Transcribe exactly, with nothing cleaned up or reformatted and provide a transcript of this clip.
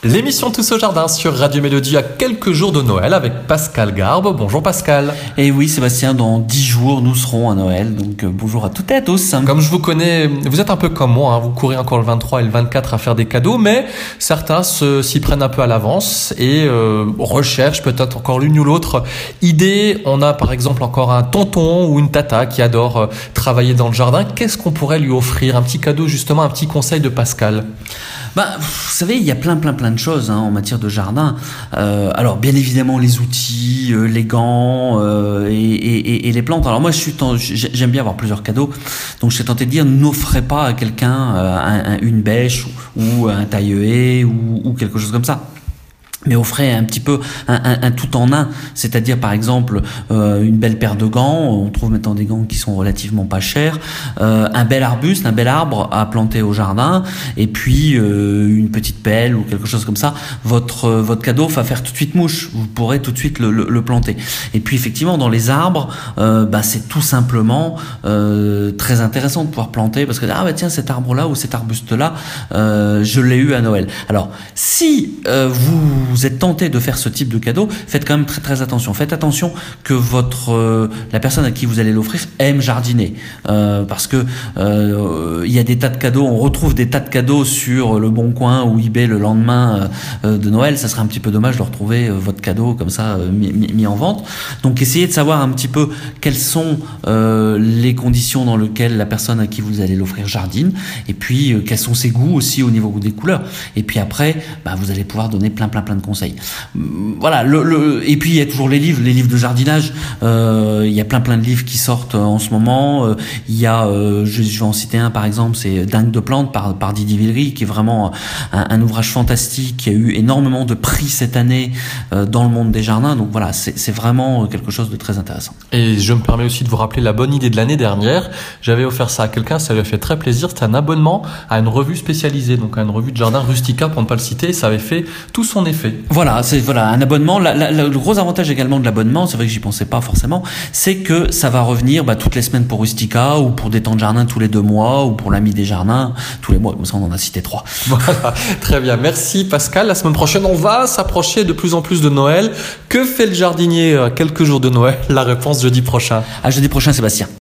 L'émission Tous au Jardin sur Radio Mélodie à quelques jours de Noël avec Pascal Garbe. Bonjour Pascal. Et oui Sébastien, dans dix jours nous serons à Noël, donc euh, bonjour à toutes et à tous. Comme je vous connais, vous êtes un peu comme moi, hein, vous courez encore le vingt-trois et le vingt-quatre à faire des cadeaux, mais certains se, s'y prennent un peu à l'avance et euh, recherchent peut-être encore l'une ou l'autre idée. On a par exemple encore un tonton ou une tata qui adore euh, travailler dans le jardin. Qu'est-ce qu'on pourrait lui offrir? Un petit cadeau justement, un petit conseil de Pascal? Bah, vous savez, il y a plein, plein, plein de choses hein, en matière de jardin. Euh, alors, bien évidemment, les outils, euh, les gants euh, et, et, et les plantes. Alors moi, je suis ten... j'aime bien avoir plusieurs cadeaux. Donc, je suis tenté de dire, n'offrez pas à quelqu'un euh, un, un, une bêche ou, ou un taille-haie ou, ou quelque chose comme ça. Mais offrez un petit peu un, un, un tout en un, c'est-à-dire par exemple euh, une belle paire de gants, on trouve maintenant des gants qui sont relativement pas chers, euh, un bel arbuste, un bel arbre à planter au jardin, et puis euh, une petite pelle ou quelque chose comme ça. Votre euh, votre cadeau va faire tout de suite mouche, vous pourrez tout de suite le, le, le planter. Et puis effectivement dans les arbres, euh, bah, c'est tout simplement euh, très intéressant de pouvoir planter parce que ah bah tiens cet arbre là ou cet arbuste là, euh, je l'ai eu à Noël. Alors si euh, vous vous êtes tenté de faire ce type de cadeau, faites quand même très très attention. Faites attention que votre euh, la personne à qui vous allez l'offrir aime jardiner, euh, parce que euh, il y a des tas de cadeaux. On retrouve des tas de cadeaux sur Le Bon Coin ou eBay le lendemain euh, de Noël. Ça serait un petit peu dommage de retrouver euh, votre cadeau comme ça euh, mis, mis en vente. Donc essayez de savoir un petit peu quelles sont euh, les conditions dans lesquelles la personne à qui vous allez l'offrir jardine, et puis euh, quels sont ses goûts aussi au niveau des couleurs. Et puis après, bah, vous allez pouvoir donner plein plein plein de conseils. Voilà. Le, le, et puis il y a toujours les livres, les livres de jardinage. Euh, il y a plein plein de livres qui sortent en ce moment. Euh, il y a, euh, je, je vais en citer un par exemple, c'est Dingue de plantes par, par Didier Villery, qui est vraiment un, un ouvrage fantastique, qui a eu énormément de prix cette année euh, dans le monde des jardins. Donc voilà, c'est, c'est vraiment quelque chose de très intéressant. Et je me permets aussi de vous rappeler la bonne idée de l'année dernière. J'avais offert ça à quelqu'un, ça lui a fait très plaisir. C'était un abonnement à une revue spécialisée, donc à une revue de jardin Rustica pour ne pas le citer. Ça avait fait tout son effet. Voilà, c'est voilà un abonnement. La, la, la, le gros avantage également de l'abonnement, c'est vrai que j'y pensais pas forcément, c'est que ça va revenir bah, toutes les semaines pour Rustica ou pour des temps de jardin tous les deux mois ou pour l'ami des jardins tous les mois. Comme ça, on en a cité trois. Voilà, très bien. Merci Pascal. La semaine prochaine, on va s'approcher de plus en plus de Noël. Que fait le jardinier à quelques jours de Noël? La réponse jeudi prochain. À jeudi prochain, Sébastien.